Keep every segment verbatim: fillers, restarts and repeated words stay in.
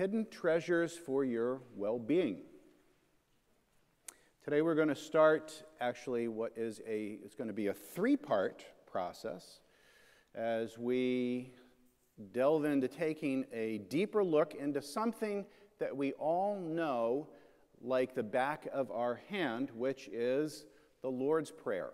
hidden treasures for your well-being. Today we're going to start actually what is a, it's going to be a three-part process as we delve into taking a deeper look into something that we all know like the back of our hand, which is the Lord's Prayer.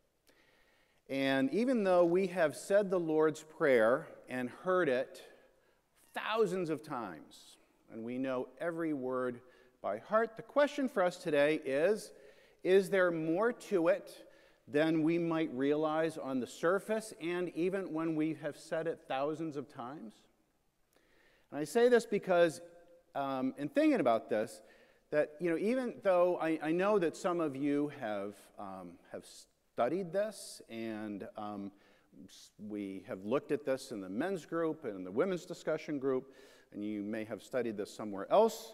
And even though we have said the Lord's Prayer and heard it thousands of times, and we know every word by heart, the question for us today is, is there more to it than we might realize on the surface, and even when we have said it thousands of times? And I say this because, um, in thinking about this, that, you know, even though I, I know that some of you have, um, have studied this, and um, we have looked at this in the men's group and in the women's discussion group, and you may have studied this somewhere else.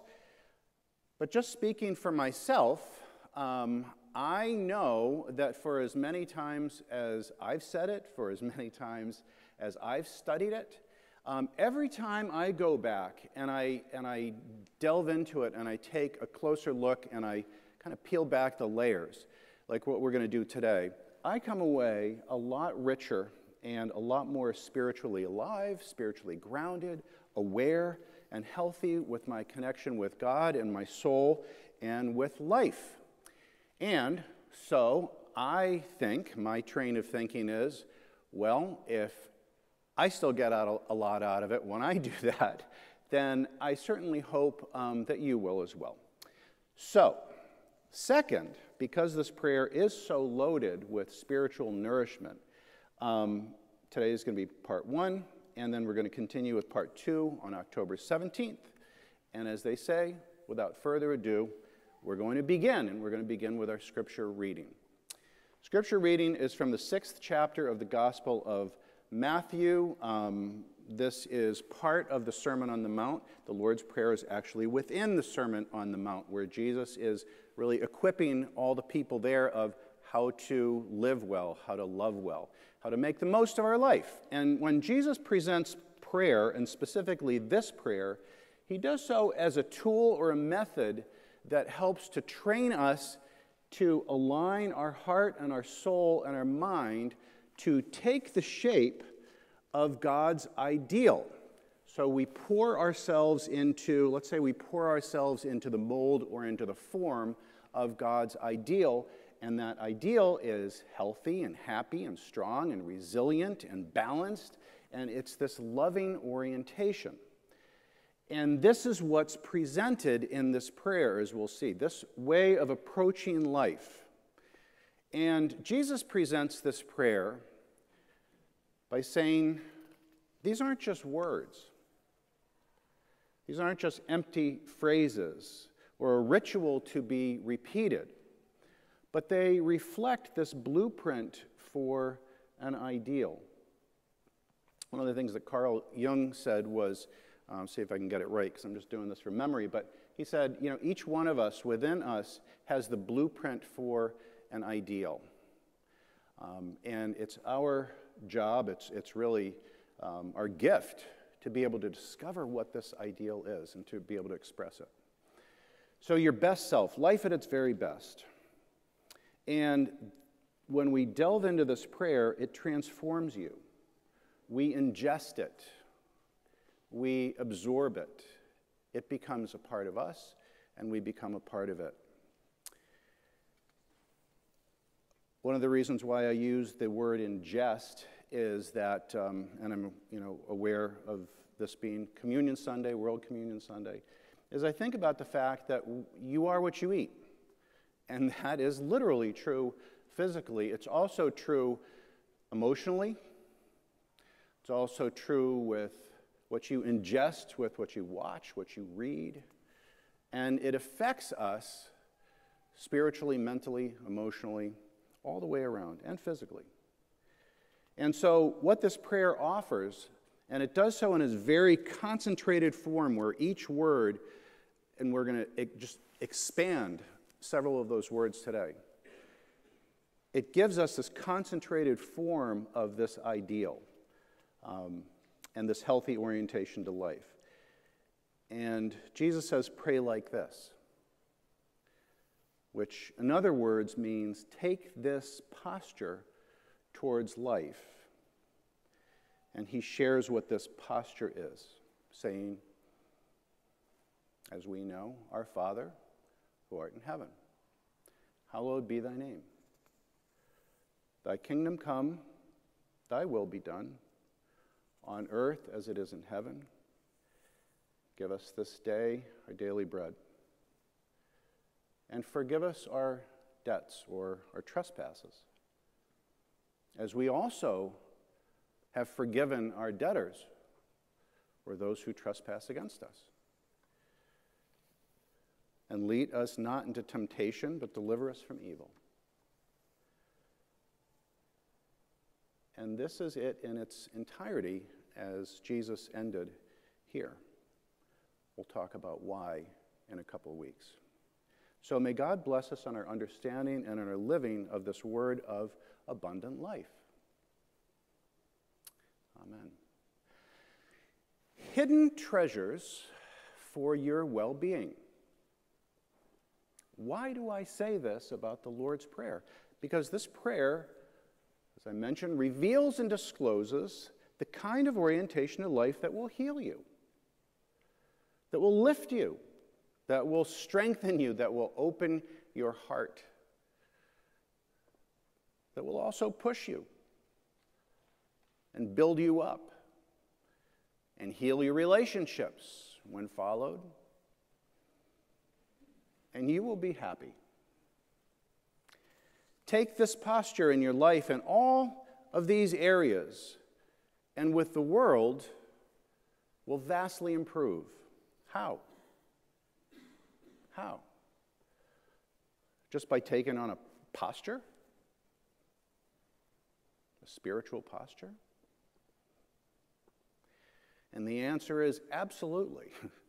But just speaking for myself, um, I know that for as many times as I've said it, for as many times as I've studied it, um, every time I go back and I, and I delve into it and I take a closer look and I kind of peel back the layers, like what we're going to do today, I come away a lot richer and a lot more spiritually alive, spiritually grounded, aware, and healthy with my connection with God and my soul and with life. And so I think, my train of thinking is, well, if I still get out a lot out of it when I do that, then I certainly hope um, that you will as well. So, second, because this prayer is so loaded with spiritual nourishment, um, today is going to be part one, and then we're going to continue with part two on October seventeenth. And as they say, without further ado, we're going to begin, and we're going to begin with our scripture reading. Scripture reading is from the sixth chapter of the Gospel of Matthew. Um, this is part of the Sermon on the Mount. The Lord's Prayer is actually within the Sermon on the Mount, where Jesus is really equipping all the people there of how to live well, how to love well, how to make the most of our life. And when Jesus presents prayer, and specifically this prayer, he does so as a tool or a method that helps to train us to align our heart and our soul and our mind to take the shape of God's ideal. So we pour ourselves into, let's say we pour ourselves into the mold or into the form of God's ideal, and that ideal is healthy and happy and strong and resilient and balanced, and it's this loving orientation. And this is what's presented in this prayer, as we'll see, this way of approaching life. And Jesus presents this prayer by saying, these aren't just words. These aren't just empty phrases or a ritual to be repeated, but they reflect this blueprint for an ideal. One of the things that Carl Jung said was, um, see if I can get it right because I'm just doing this from memory, but he said, you know, each one of us within us has the blueprint for an ideal. Um, and it's our job, it's, it's really um, our gift to be able to discover what this ideal is and to be able to express it. So your best self, life at its very best. And when we delve into this prayer, it transforms you. We ingest it. We absorb it. It becomes a part of us, and we become a part of it. One of the reasons why I use the word ingest is that, um, and I'm you know, aware of this being Communion Sunday, World Communion Sunday, is I think about the fact that you are what you eat. And that is literally true physically. It's also true emotionally. It's also true with what you ingest, with what you watch, what you read. And it affects us spiritually, mentally, emotionally, all the way around, and physically. And so what this prayer offers, and it does so in a very concentrated form where each word, and we're going to just expand several of those words today. It gives us this concentrated form of this ideal um, and this healthy orientation to life. And Jesus says, pray like this, which in other words means take this posture towards life. And he shares what this posture is, saying, as we know, our Father, who art in heaven, hallowed be thy name. Thy kingdom come, thy will be done, on earth as it is in heaven. Give us this day our daily bread. And forgive us our debts or our trespasses, as we also have forgiven our debtors or those who trespass against us. And lead us not into temptation, but deliver us from evil. And this is it in its entirety as Jesus ended here. We'll talk about why in a couple of weeks. So may God bless us on our understanding and in our living of this word of abundant life. Amen. Hidden treasures for your well-being. Why do I say this about the Lord's Prayer? Because this prayer, as I mentioned, reveals and discloses the kind of orientation of life that will heal you, that will lift you, that will strengthen you, that will open your heart, that will also push you and build you up and heal your relationships when followed, and you will be happy. Take this posture in your life in all of these areas, and with the world will vastly improve. How? How? Just by taking on a posture? A spiritual posture? And the answer is absolutely.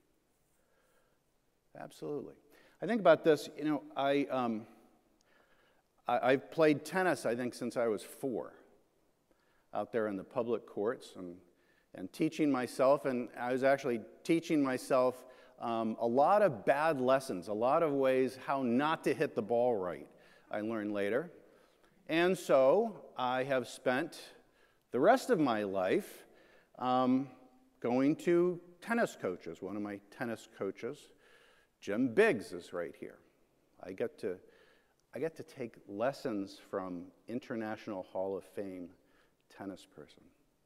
Absolutely. I think about this, you know, I, um, I, I've played tennis, I think, since I was four, out there in the public courts and, and teaching myself, and I was actually teaching myself um, a lot of bad lessons, a lot of ways how not to hit the ball right, I learned later. And so I have spent the rest of my life um, going to tennis coaches. One of my tennis coaches, Jim Biggs, is right here. I get to, I get to take lessons from International Hall of Fame tennis person.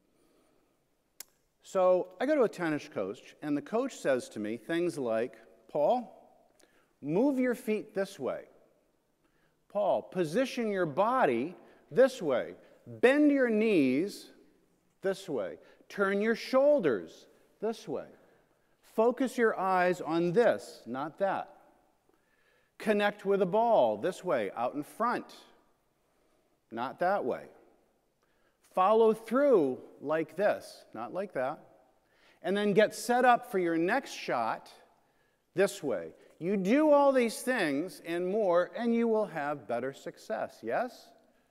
So I go to a tennis coach, and the coach says to me things like, Paul, move your feet this way. Paul, position your body this way. Bend your knees this way. Turn your shoulders this way. Focus your eyes on this, not that. Connect with a ball this way, out in front, not that way. Follow through like this, not like that. And then get set up for your next shot this way. You do all these things and more, and you will have better success. Yes?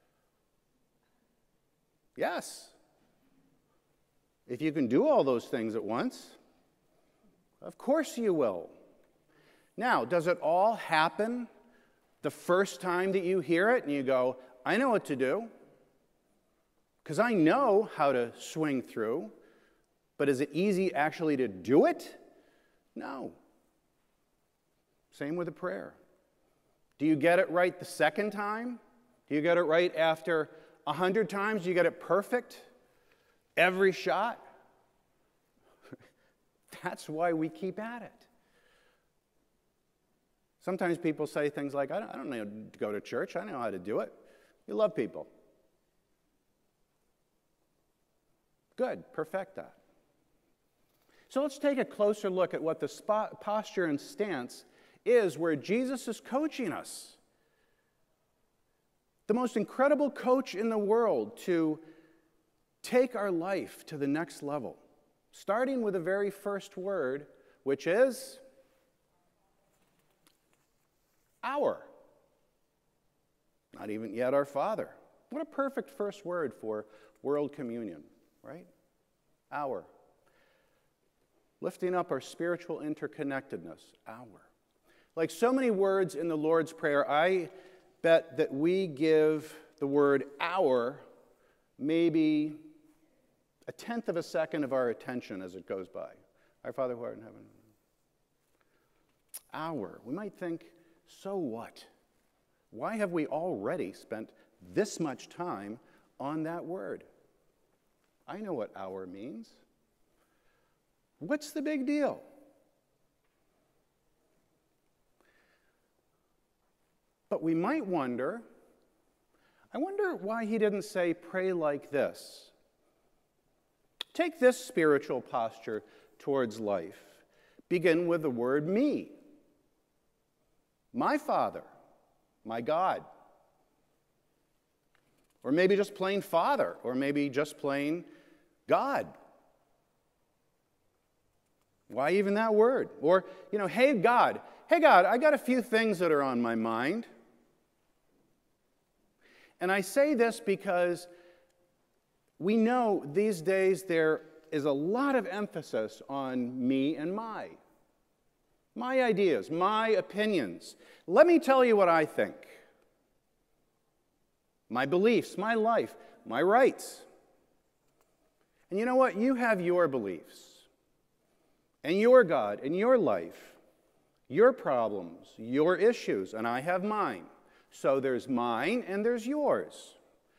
Yes. If you can do all those things at once, of course you will. Now, does it all happen the first time that you hear it and you go, I know what to do? Because I know how to swing through, but is it easy actually to do it? No. Same with a prayer. Do you get it right the second time? Do you get it right after a hundred times? Do you get it perfect every shot? That's why we keep at it. Sometimes people say things like, I don't, I don't need to go to church. I know how to do it. You love people. Good, perfect that. So let's take a closer look at what the spot, posture and stance is where Jesus is coaching us. The most incredible coach in the world to take our life to the next level, starting with the very first word, which is our. Not even yet our Father. What a perfect first word for world communion, right? Our. lifting up our spiritual interconnectedness, our. Like so many words in the Lord's Prayer, I bet that we give the word our maybe a tenth of a second of our attention as it goes by. Our Father who art in heaven. Our. We might think, so what? Why have we already spent this much time on that word? I know what our means. What's the big deal? But we might wonder, I wonder why he didn't say, pray like this. Take this spiritual posture towards life. Begin with the word me. My Father, my God. Or maybe just plain Father, or maybe just plain God. Why even that word? Or, you know, hey God, hey God, I got a few things that are on my mind. And I say this because we know these days there is a lot of emphasis on me and my. My ideas, my opinions. Let me tell you what I think. My beliefs, my life, my rights. And you know what? You have your beliefs, and your God, and your life, your problems, your issues, and I have mine. So there's mine and there's yours.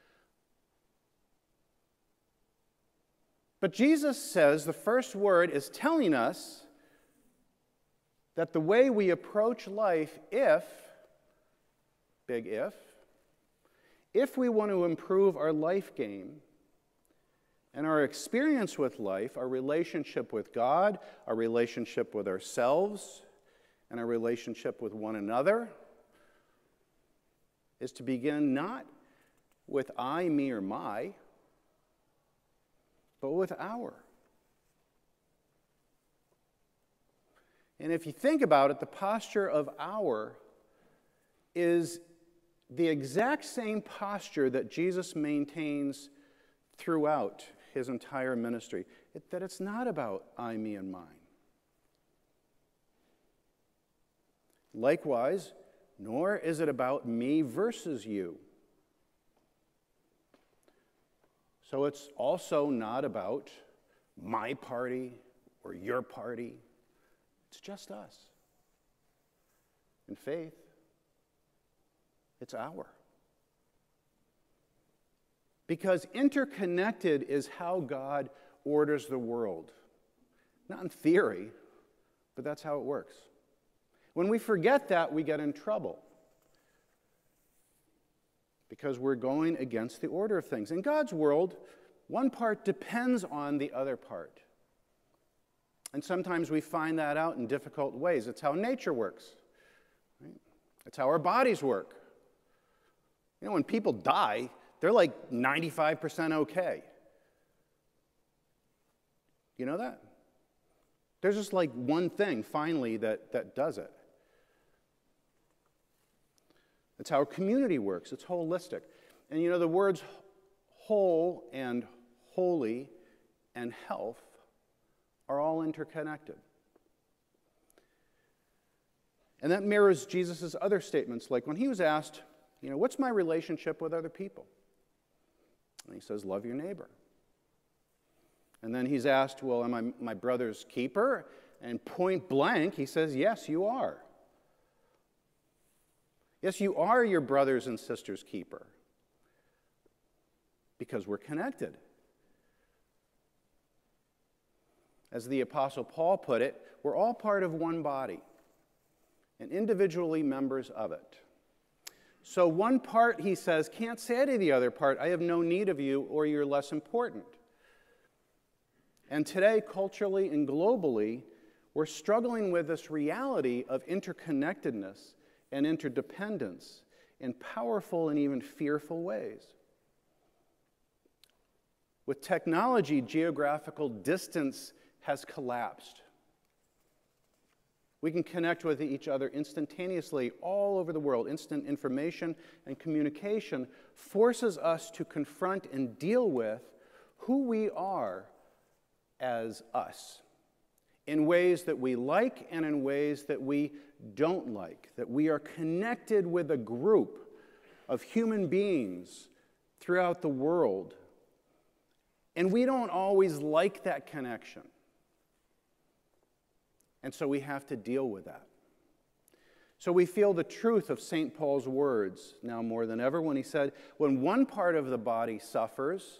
But Jesus says the first word is telling us that the way we approach life, if, big if, if we want to improve our life game and our experience with life, our relationship with God, our relationship with ourselves, and our relationship with one another, is to begin not with I, me, or my, but with our. And if you think about it, the posture of our is the exact same posture that Jesus maintains throughout his entire ministry, it, that it's not about I, me, and mine. Likewise, nor is it about me versus you. So it's also not about my party or your party. It's just us. In faith, it's our. Because interconnected is how God orders the world. Not in theory, but that's how it works. When we forget that, we get in trouble. Because we're going against the order of things. In God's world, one part depends on the other part. And sometimes we find that out in difficult ways. It's how nature works. Right? It's how our bodies work. You know, when people die, they're like ninety-five percent okay. You know that? There's just like one thing, finally, that, that does it. It's how a community works. It's holistic. And you know, the words whole and holy and health are all interconnected. And that mirrors Jesus' other statements, like when he was asked, you know, what's my relationship with other people? And he says, love your neighbor. And then he's asked, well, am I my brother's keeper? And point blank, he says, yes, you are. Yes, you are your brothers and sisters' keeper. Because we're connected. As the Apostle Paul put it, we're all part of one body and individually members of it. So one part, he says, can't say to the other part, I have no need of you or you're less important. And today, culturally and globally, we're struggling with this reality of interconnectedness and interdependence in powerful and even fearful ways. With technology, geographical distance has collapsed. We can connect with each other instantaneously all over the world. Instant information and communication forces us to confront and deal with who we are as us in ways that we like and in ways that we don't like, that we are connected with a group of human beings throughout the world, and we don't always like that connection. And so we have to deal with that. So we feel the truth of Saint Paul's words now more than ever when he said, when one part of the body suffers,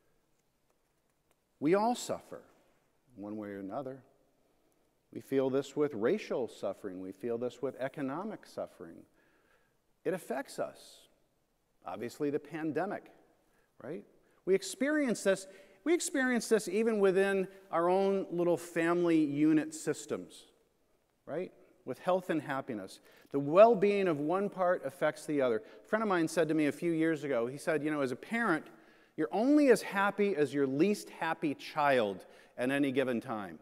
we all suffer one way or another. We feel this with racial suffering. We feel this with economic suffering. It affects us. Obviously, the pandemic, right? We experience this. We experience this even within our own little family unit systems, right? With health and happiness. The well-being of one part affects the other. A friend of mine said to me a few years ago, he said, you know, as a parent, you're only as happy as your least happy child at any given time.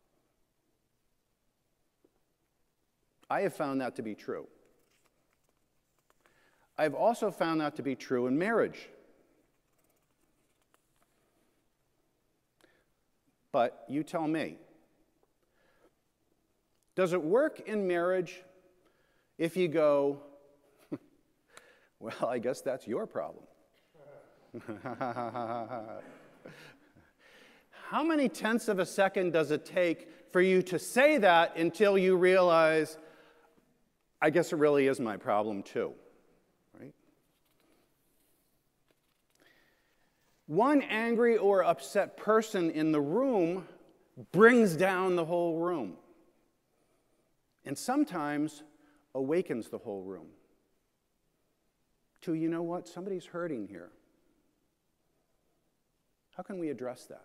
I have found that to be true. I've also found that to be true in marriage. But you tell me, does it work in marriage if you go, well, I guess that's your problem? How many tenths of a second does it take for you to say that until you realize, I guess it really is my problem too, right? One angry or upset person in the room brings down the whole room, and sometimes awakens the whole room to, you know what, somebody's hurting here. How can we address that?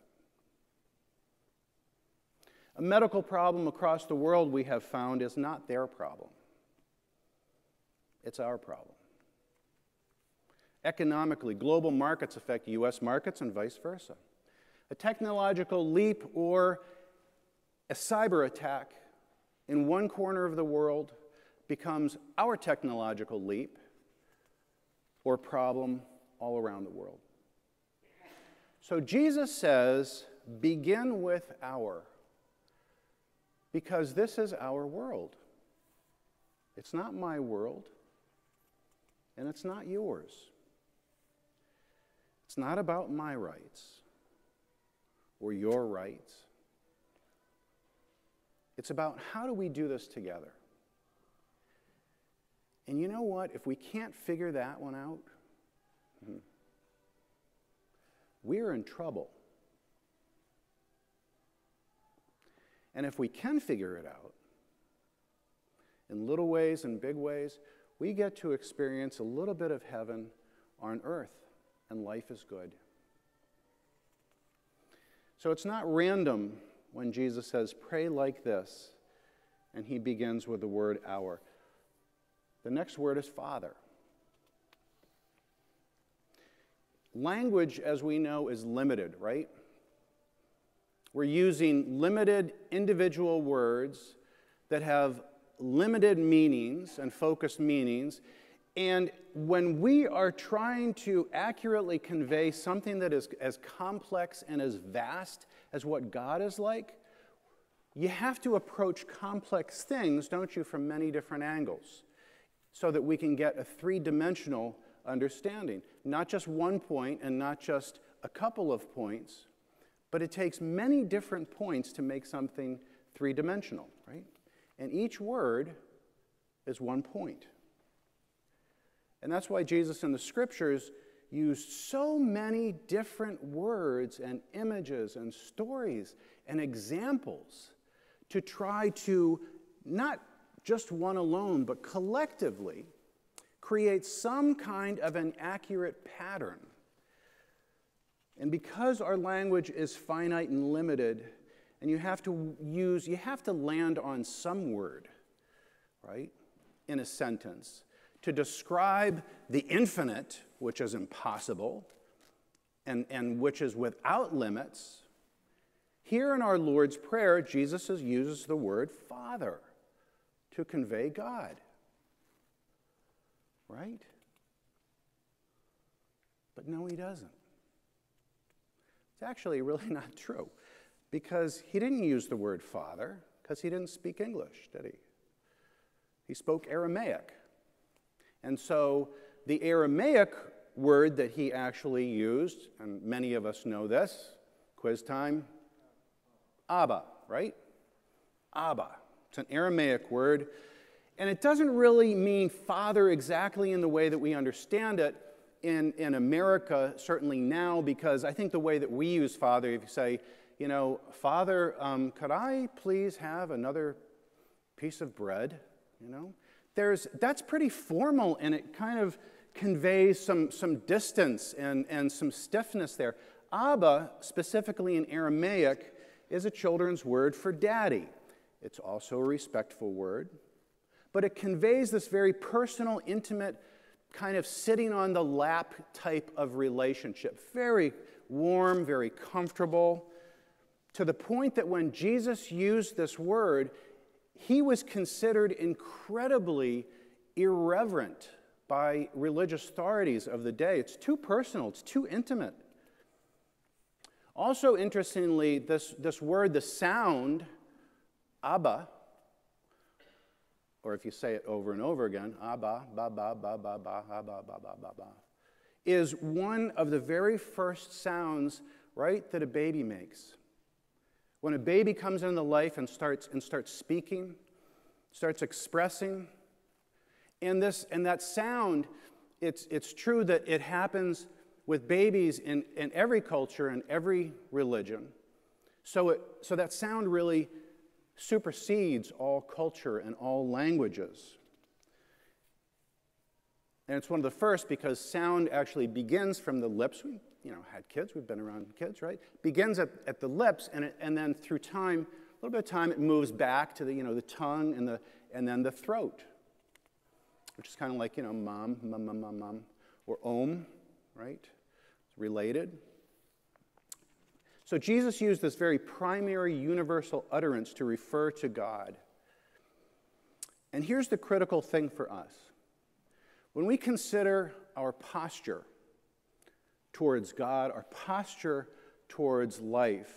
A medical problem across the world, we have found, is not their problem. It's our problem. Economically, global markets affect U S markets and vice versa. A technological leap or a cyber attack in one corner of the world becomes our technological leap or problem all around the world. So Jesus says, begin with our, because this is our world. It's not my world, and it's not yours. It's not about my rights or your rights. It's about how do we do this together. And you know what? If we can't figure that one out, we're in trouble. And if we can figure it out, in little ways and big ways, we get to experience a little bit of heaven on earth, and life is good. So it's not random when Jesus says, pray like this, and he begins with the word our. The next word is Father. Language, as we know, is limited, right? We're using limited individual words that have limited meanings and focused meanings. And when we are trying to accurately convey something that is as complex and as vast as what God is like, you have to approach complex things, don't you, from many different angles, so that we can get a three-dimensional understanding. Not just one point and not just a couple of points, but it takes many different points to make something three-dimensional, right? And each word is one point. And that's why Jesus in the Scriptures used so many different words and images and stories and examples to try to, not just one alone, but collectively, create some kind of an accurate pattern. And because our language is finite and limited, and you have to use, you have to land on some word, right, in a sentence, to describe the infinite, which is impossible, and, and which is without limits. Here in our Lord's Prayer, Jesus uses the word Father to convey God. Right? But no, he doesn't. It's actually really not true. because he didn't use the word father, because he didn't speak English, did he? He spoke Aramaic. And so the Aramaic word that he actually used, and many of us know this, quiz time, Abba, right? Abba. It's an Aramaic word, and it doesn't really mean father exactly in the way that we understand it in, in America, certainly now, because I think the way that we use father, if you say, you know, Father, um, could I please have another piece of bread? You know, there's, that's pretty formal, and it kind of conveys some, some distance and, and some stiffness there. Abba, specifically in Aramaic, is a children's word for daddy. It's also a respectful word, but it conveys this very personal, intimate, kind of sitting on the lap type of relationship. Very warm, very comfortable, to the point that when Jesus used this word, he was considered incredibly irreverent by religious authorities of the day. It's too personal, it's too intimate. Also, interestingly, this, this word, the sound, Abba, or if you say it over and over again, Abba, ba, ba, ba, ba, ba, Abba, ba, ba, ba, ba, is one of the very first sounds, right, that a baby makes. When a baby comes into life and starts, and starts speaking, starts expressing, and, this, and that sound, it's, it's true that it happens with babies in, in every culture and every religion. So, it, so that sound really supersedes all culture and all languages. And it's one of the first because sound actually begins from the lips. We, you know, had kids, we've been around kids, right? Begins at, at the lips, and, it, and then through time, a little bit of time, it moves back to the, you know, the tongue and, the, and then the throat, which is kind of like, you know, mom, mum, mum, mum, mum, or om, right? It's related. So Jesus used this very primary universal utterance to refer to God. And here's the critical thing for us. When we consider our posture towards God, our posture towards life,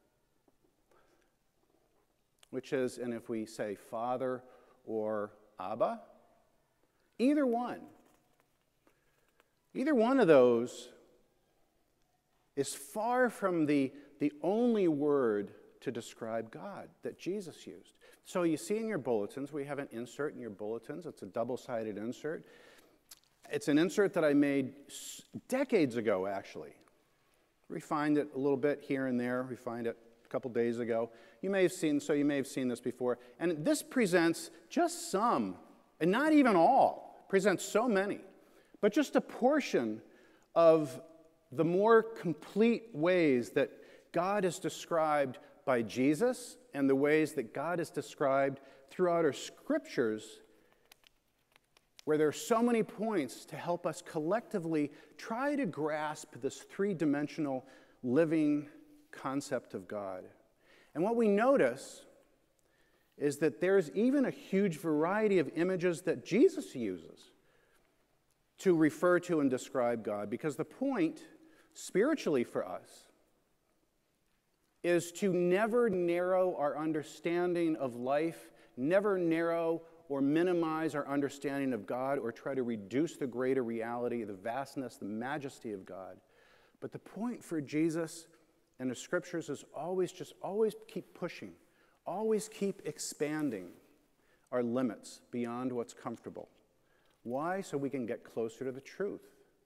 which is, and if we say Father or Abba, either one, either one of those is far from the, the only word to describe God that Jesus used. So you see in your bulletins, we have an insert in your bulletins. It's a double-sided insert. It's an insert that I made decades ago, actually. Refined it a little bit here and there. Refined it a couple days ago. You may have seen, so you may have seen this before. And this presents just some, and not even all, presents so many, but just a portion of the more complete ways that God is described by Jesus and the ways that God is described throughout our scriptures, where there are so many points to help us collectively try to grasp this three-dimensional living concept of God. And what we notice is that there's even a huge variety of images that Jesus uses to refer to and describe God, because the point spiritually for us is to never narrow our understanding of life, never narrow or minimize our understanding of God, or try to reduce the greater reality, the vastness, the majesty of God. But the point for Jesus and the scriptures is always just always keep pushing, always keep expanding our limits beyond what's comfortable. Why? So we can get closer to the truth.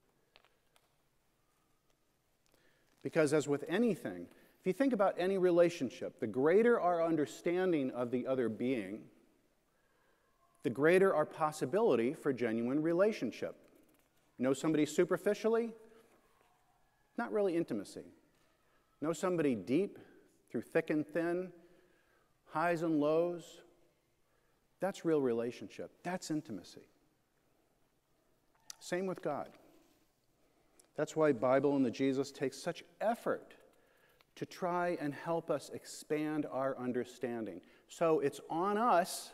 Because as with anything, if you think about any relationship, the greater our understanding of the other being, the greater our possibility for genuine relationship. Know somebody superficially? Not really intimacy. Know somebody deep, through thick and thin, highs and lows? That's real relationship. That's intimacy. Same with God. That's why Bible and the Jesus takes such effort to try and help us expand our understanding. So it's on us,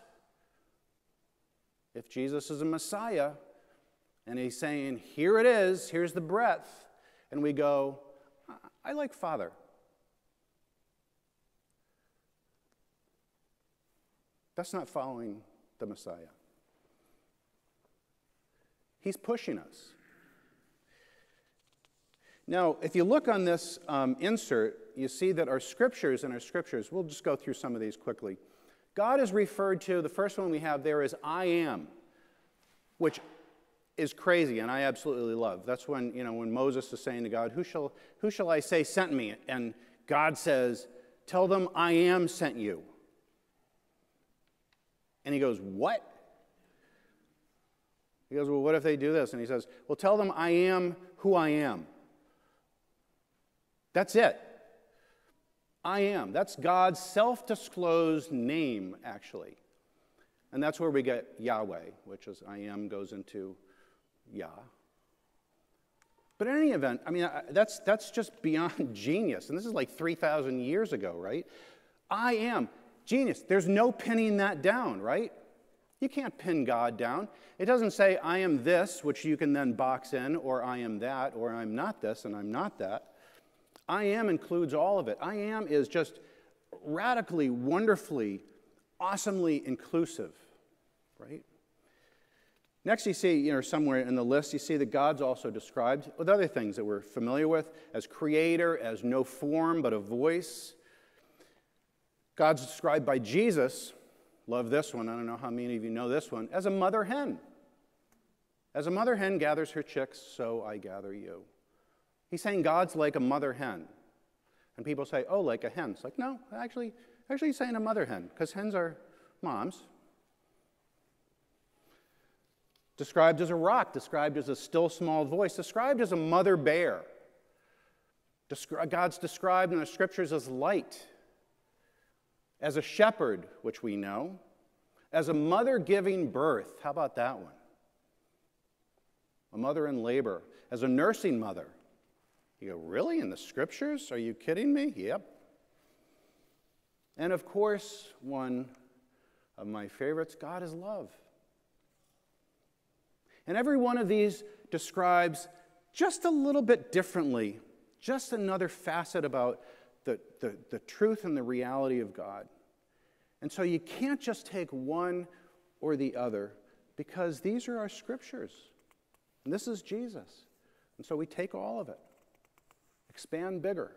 if Jesus is a Messiah, and he's saying, here it is, here's the breadth, and we go, I like Father. That's not following the Messiah. He's pushing us. Now, if you look on this um, insert, you see that our scriptures and our scriptures, we'll just go through some of these quickly. God is referred to, the first one we have there is I am, which is crazy and I absolutely love. That's when, you know, when Moses is saying to God, who shall, who shall I say sent me? And God says, tell them I am sent you. And he goes, what? He goes, well, what if they do this? And he says, well, tell them I am who I am. That's it. I am. That's God's self-disclosed name, actually. And that's where we get Yahweh, which is I am goes into Yah. But in any event, I mean, that's, that's just beyond genius. And this is like three thousand years ago, right? I am. Genius. There's no pinning that down, right? You can't pin God down. It doesn't say, I am this, which you can then box in, or I am that, or I'm not this, and I'm not that. I am includes all of it. I am is just radically, wonderfully, awesomely inclusive, right? Next you see, you know, somewhere in the list, you see that God's also described with other things that we're familiar with, as creator, as no form but a voice. God's described by Jesus, love this one, I don't know how many of you know this one, as a mother hen. As a mother hen gathers her chicks, so I gather you. He's saying God's like a mother hen. And people say, oh, like a hen. It's like, no, actually, actually he's saying a mother hen, because hens are moms. Described as a rock, described as a still small voice, described as a mother bear. Descri- God's described in the scriptures as light, as a shepherd, which we know, as a mother giving birth. How about that one? A mother in labor, as a nursing mother. You go, really? In the scriptures? Are you kidding me? Yep. And of course, one of my favorites, God is love. And every one of these describes just a little bit differently, just another facet about the, the, the truth and the reality of God. And so you can't just take one or the other, because these are our scriptures. And this is Jesus. And so we take all of it. Expand bigger.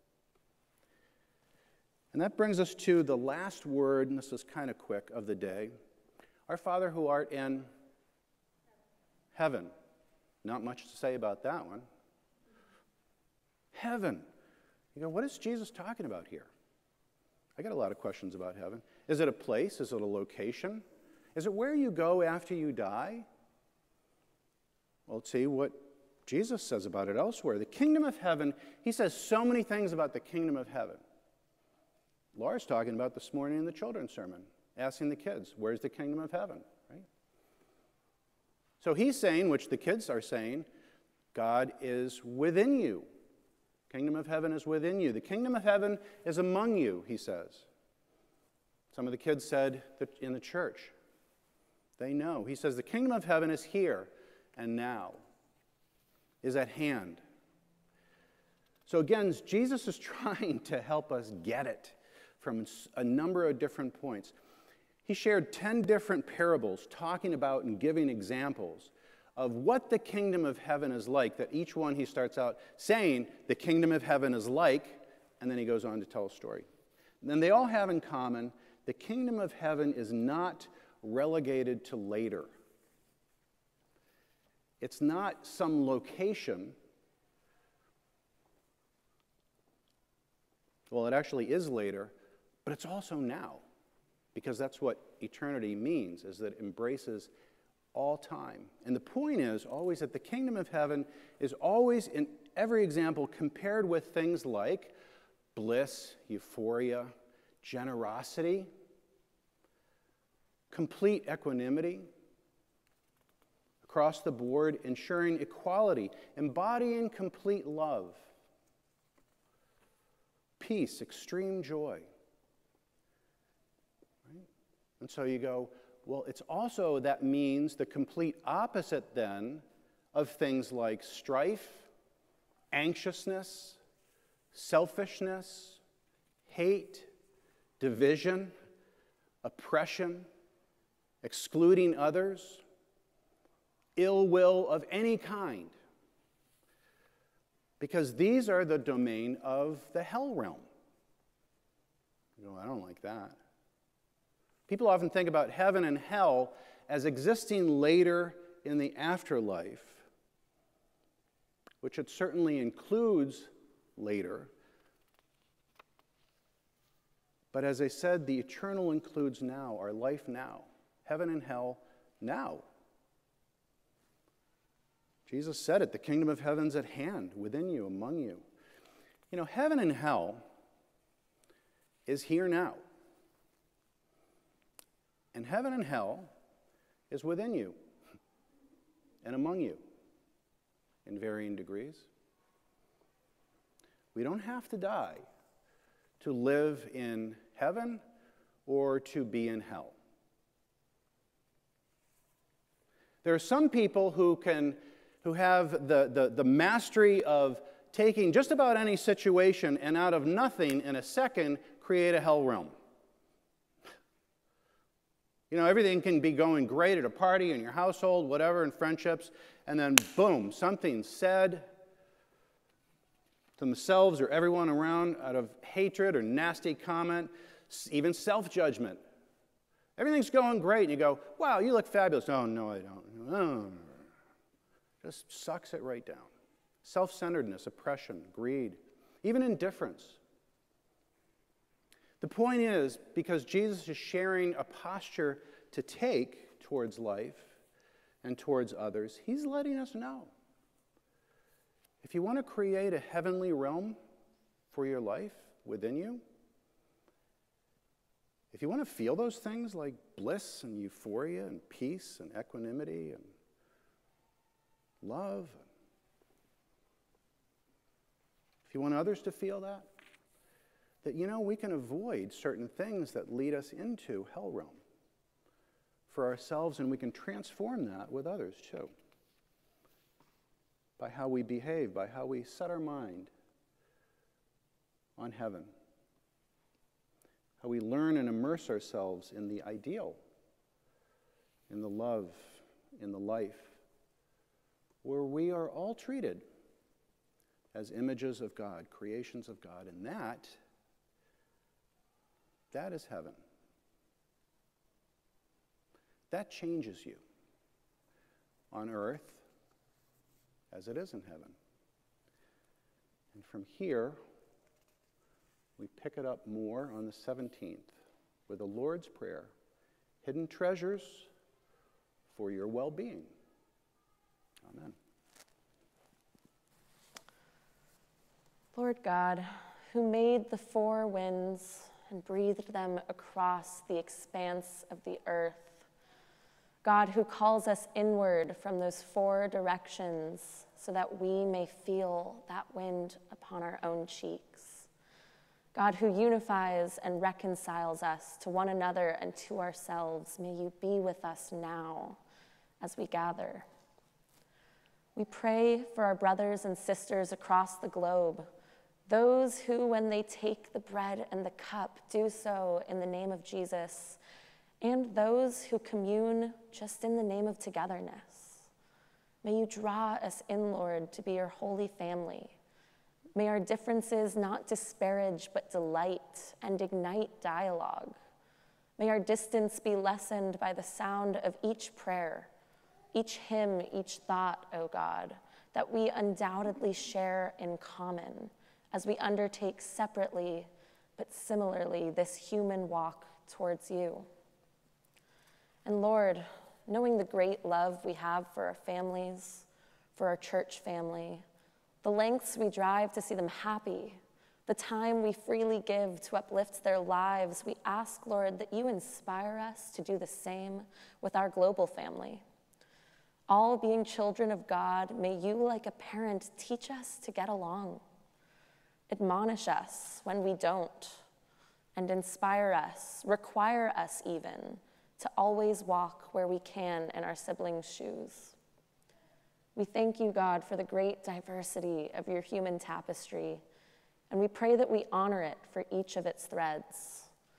And that brings us to the last word, and this is kind of quick, of the day. Our Father who art in heaven. Not much to say about that one. Heaven. You go, what is Jesus talking about here? I got a lot of questions about heaven. Is it a place? Is it a location? Is it where you go after you die? Well, let's see what Jesus says about it elsewhere. The kingdom of heaven, he says so many things about the kingdom of heaven. Laura's talking about this morning in the children's sermon, asking the kids, where's the kingdom of heaven, right? So he's saying, which the kids are saying, God is within you. Kingdom of heaven is within you. The kingdom of heaven is among you, he says. Some of the kids said that in the church. They know. He says the kingdom of heaven is here and now, is at hand. So again, Jesus is trying to help us get it from a number of different points. He shared ten different parables talking about and giving examples of what the kingdom of heaven is like, that each one he starts out saying the kingdom of heaven is like, and then he goes on to tell a story. And then they all have in common, the kingdom of heaven is not relegated to later. It's not some location. Well, it actually is later, but it's also now, because that's what eternity means, is that it embraces all time. And the point is always that the kingdom of heaven is always, in every example, compared with things like bliss, euphoria, generosity, complete equanimity, across the board, ensuring equality, embodying complete love, peace, extreme joy. Right? And so you go, well, it's also, that means the complete opposite then of things like strife, anxiousness, selfishness, hate, division, oppression, excluding others, ill will of any kind, because these are the domain of the hell realm. You know, I don't like that. People often think about heaven and hell as existing later in the afterlife, which it certainly includes later. But as I said, the eternal includes now, our life now. Heaven and hell now. Jesus said it, the kingdom of heaven's at hand, within you, among you. You know, heaven and hell is here now. And heaven and hell is within you and among you in varying degrees. We don't have to die to live in heaven or to be in hell. There are some people who can who have the, the, the mastery of taking just about any situation and out of nothing in a second create a hell realm. You know, everything can be going great at a party, in your household, whatever, in friendships, and then boom, something's said to themselves or everyone around out of hatred or nasty comment, even self-judgment. Everything's going great, and you go, wow, you look fabulous. Oh, no, I don't. Oh. Just sucks it right down. Self-centeredness, oppression, greed, even indifference. The point is, because Jesus is sharing a posture to take towards life and towards others, he's letting us know. If you want to create a heavenly realm for your life within you, if you want to feel those things like bliss and euphoria and peace and equanimity and love, if you want others to feel that, that, you know, we can avoid certain things that lead us into hell realm for ourselves, and we can transform that with others too. By how we behave, by how we set our mind on heaven. How we learn and immerse ourselves in the ideal, in the love, in the life, where we are all treated as images of God, creations of God, and that, that is heaven. That changes you on earth as it is in heaven. And from here, we pick it up more on the seventeenth with the Lord's Prayer, hidden treasures for your well-being. Amen. Lord God, who made the four winds and breathed them across the expanse of the earth, God who calls us inward from those four directions so that we may feel that wind upon our own cheeks. God who unifies and reconciles us to one another and to ourselves, may you be with us now as we gather. We pray for our brothers and sisters across the globe, those who, when they take the bread and the cup, do so in the name of Jesus, and those who commune just in the name of togetherness. May you draw us in, Lord, to be your holy family. May our differences not disparage but delight and ignite dialogue. May our distance be lessened by the sound of each prayer, each hymn, each thought, O God, that we undoubtedly share in common as we undertake separately but similarly this human walk towards you. And Lord, knowing the great love we have for our families, for our church family, the lengths we drive to see them happy, the time we freely give to uplift their lives, we ask, Lord, that you inspire us to do the same with our global family. All being children of God, may you, like a parent, teach us to get along, admonish us when we don't, and inspire us, require us even, to always walk where we can in our siblings' shoes. We thank you, God, for the great diversity of your human tapestry, and we pray that we honor it for each of its threads.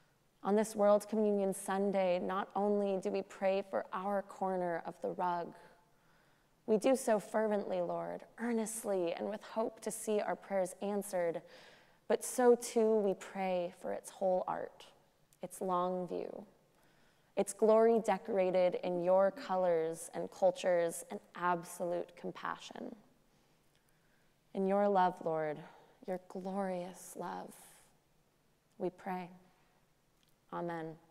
On this World Communion Sunday, not only do we pray for our corner of the rug, we do so fervently, Lord, earnestly, and with hope to see our prayers answered, but so too we pray for its whole art, its long view, its glory decorated in your colors and cultures and absolute compassion. In your love, Lord, your glorious love, we pray. Amen.